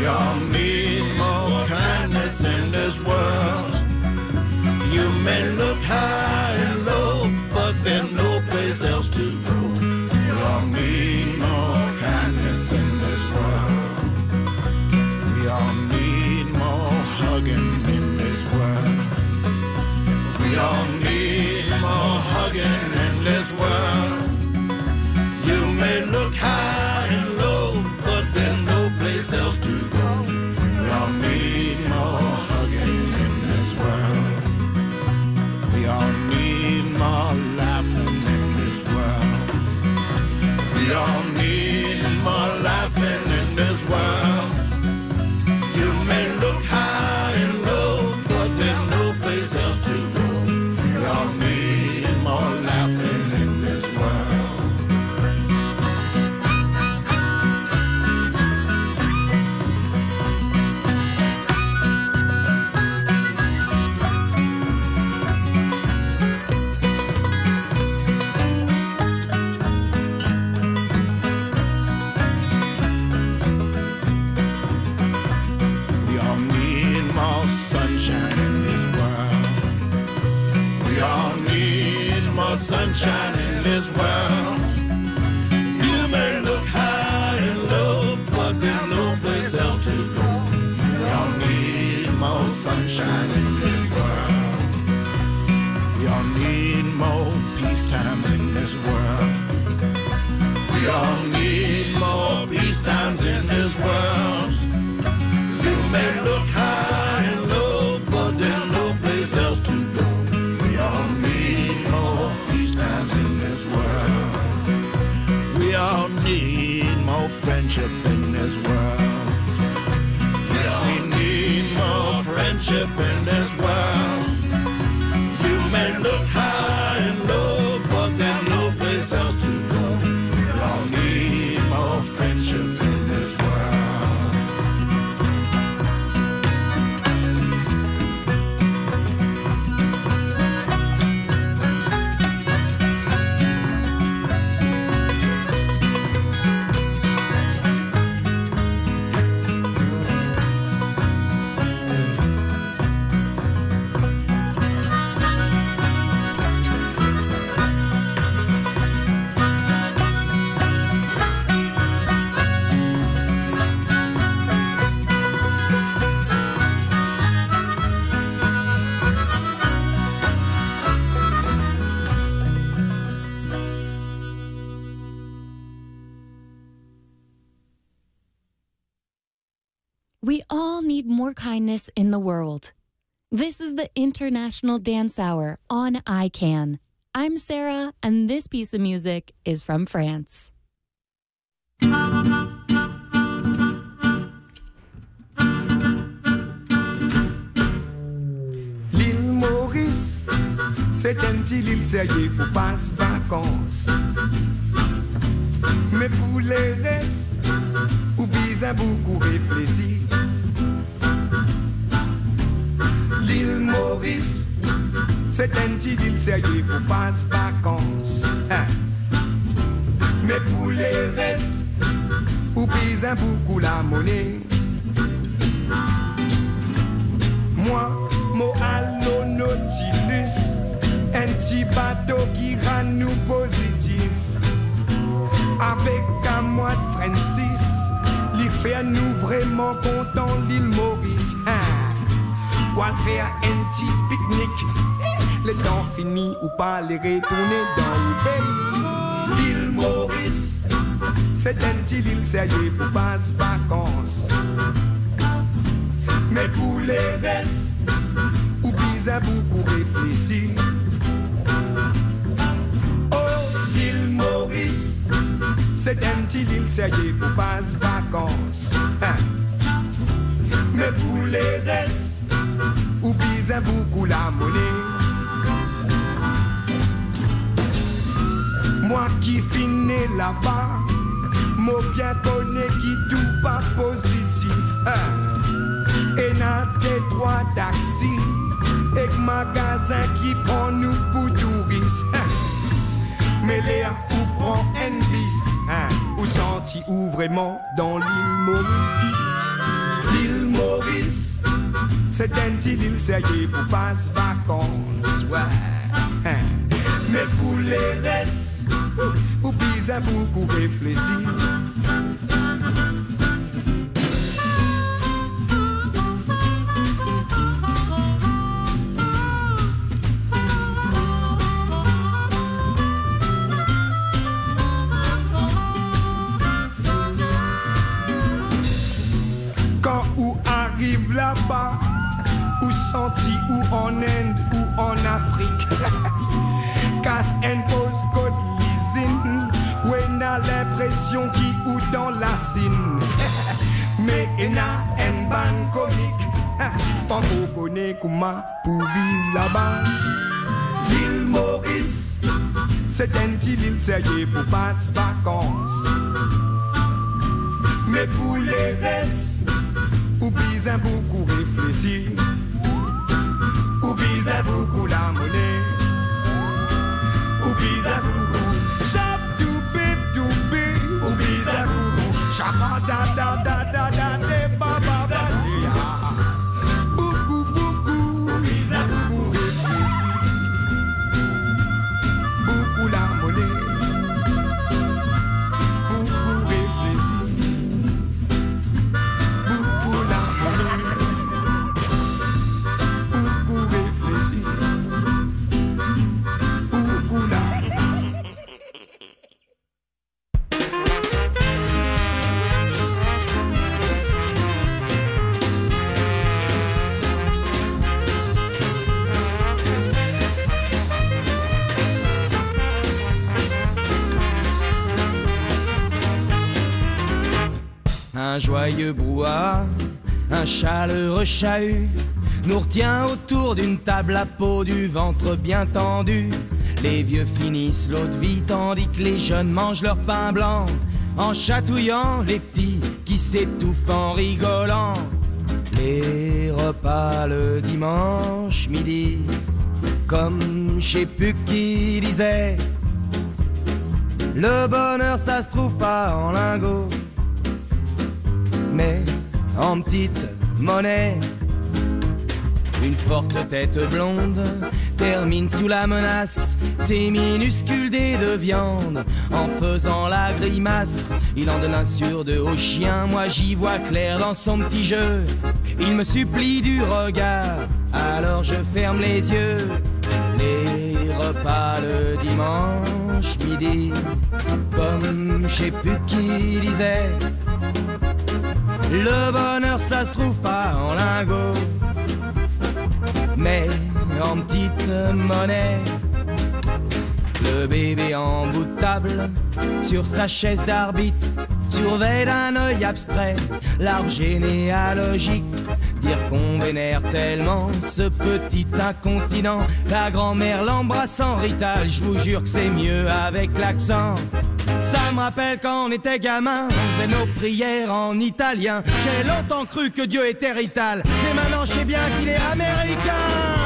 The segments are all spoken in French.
We all need more kindness in this world. You may look high and low, but there's no place else to go. We all need more kindness in this world. We all need more hugging in this world. We all need more hugging in this world. You may look high and low, but there's no place else to go. We all need more hugging in this world. We all need more laughing in this world. We all need more laughing in this world. You may look high and low, but there's no place else to go. We all need more laughing in this world. We all need more sunshine in this world. We all need more sunshine in this world. You may look high and low, but there's no place else to go. We all need more sunshine in this world. We all need more peace times in this world. We all need more peace times in this world. You may look high and low, but there's no place else to go. We all need more peace times in this world. We all need more friendship in this world. Yes, we need more friendship in this world. You may look high and low, but there's no place else to go. We all need more friendship in this world. We all need more kindness in the world. This is the International Dance Hour on ICANN. I'm Sarah, and this piece of music is from France. L'île Maurice, c'est un petit île sérieux pour passer vacances. Mais pour les restes, ou bien beaucoup réfléchir. L'île Maurice, c'est un petit île sérieux pour passer vacances. Mais pour les restes, ou bien beaucoup la monnaie. Moi, mon allo Nautilus, un petit bateau qui rend nous positif. Avec un mois de Francis, l'y fait nous vraiment content l'île Maurice. On va faire un petit pique-nique, le temps fini ou pas les retourner dans le pays. L'île Maurice, c'est un petit île sérieux pour passer vacances. Mais pour les restes, ou bien beaucoup réfléchir. Oh, l'île Maurice, c'est un petit île sérieux pour passer vacances. Mais pour les restes, ou bien beaucoup la monnaie. Moi qui finis là-bas, moi bien connais qui tout pas positif. Et n'a des droits taxi, et que magasin qui prend nous pour touristes. Mais Léa ou prend un bis, ou senti ou vraiment dans l'île Maurice. Maurice, c'est un petit île sérieux pour passer vacances, ouais. Mais pour les restes, ou bien beaucoup réfléchir. Quand ou arrive là-bas, ou senti ou en Inde ou en Afrique, casse une pose code l'usine, où on a l'impression qui ou dans la cine. Mais on a une bande comique, pas qu'on connaît comment pour vivre là-bas. L'île Maurice, c'est un petit île sérieux pour passer vacances. Mais pour les restes, ou bien beaucoup réfléchir, ou bien beaucoup la monnaie, ou bien beaucoup chap doupé doupé, ou bien beaucoup chapa da da da da da de ba ba ba ya. Beaucoup beaucoup, ou bien beaucoup réfléchir, beaucoup la monnaie, beaucoup réfléchir. Un joyeux brouhaha, un chaleureux chahut nous retient autour d'une table à peau, du ventre bien tendu. Les vieux finissent l'eau de vie tandis que les jeunes mangent leur pain blanc, en chatouillant les petits qui s'étouffent en rigolant. Les repas le dimanche midi, comme je sais plus qui disait, le bonheur ça se trouve pas en lingots, mais en petite monnaie. Une forte tête blonde termine sous la menace ses minuscules dés de viande. En faisant la grimace, il en donne un sur deux au chien. Moi j'y vois clair dans son petit jeu. Il me supplie du regard, alors je ferme les yeux. Les repas le dimanche midi, comme je sais plus qui disait, le bonheur ça se trouve pas en lingots, mais en petite monnaie. Le bébé en bout de table, sur sa chaise d'arbitre, surveille d'un œil abstrait l'arbre généalogique. Dire qu'on vénère tellement ce petit incontinent, la grand-mère l'embrasse en rital, je vous jure que c'est mieux avec l'accent. Ça me rappelle quand on était gamin, on faisait nos prières en italien. J'ai longtemps cru que Dieu était rital, mais maintenant je sais bien qu'il est américain.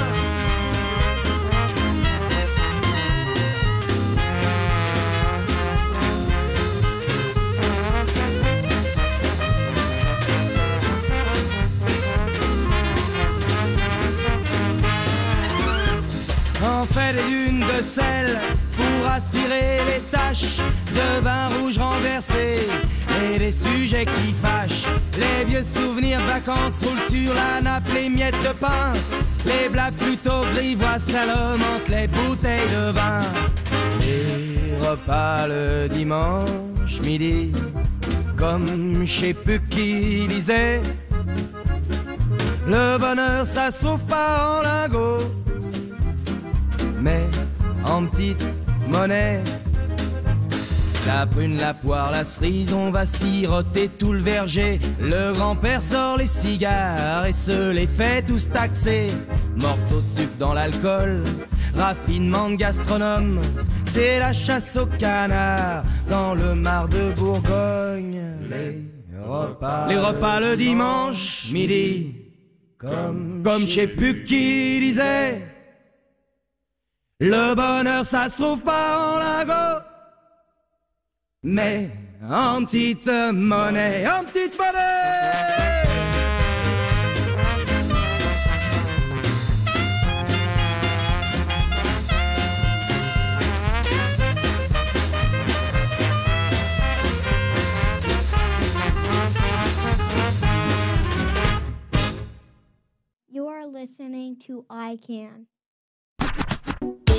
On fait des dunes de sel pour aspirer les taches de vin rouge renversé et des sujets qui fâchent. Les vieux souvenirs de vacances roulent sur la nappe, les miettes de pain, les blagues plutôt grivoises salomon entre les bouteilles de vin. Les repas le dimanche midi, comme je sais plus qui disait, le bonheur ça se trouve pas en lingots, mais en petite monnaie. La prune, la poire, la cerise, on va siroter tout le verger. Le grand-père sort les cigares et se les fait tous taxer. Morceaux de sucre dans l'alcool, raffinement de gastronome, c'est la chasse au canard dans le mar de Bourgogne. Les repas le dimanche midi, comme je sais plus qui disait, le bonheur ça se trouve pas en lingots, mais en petite monnaie, en petite monnaie. to ICANN.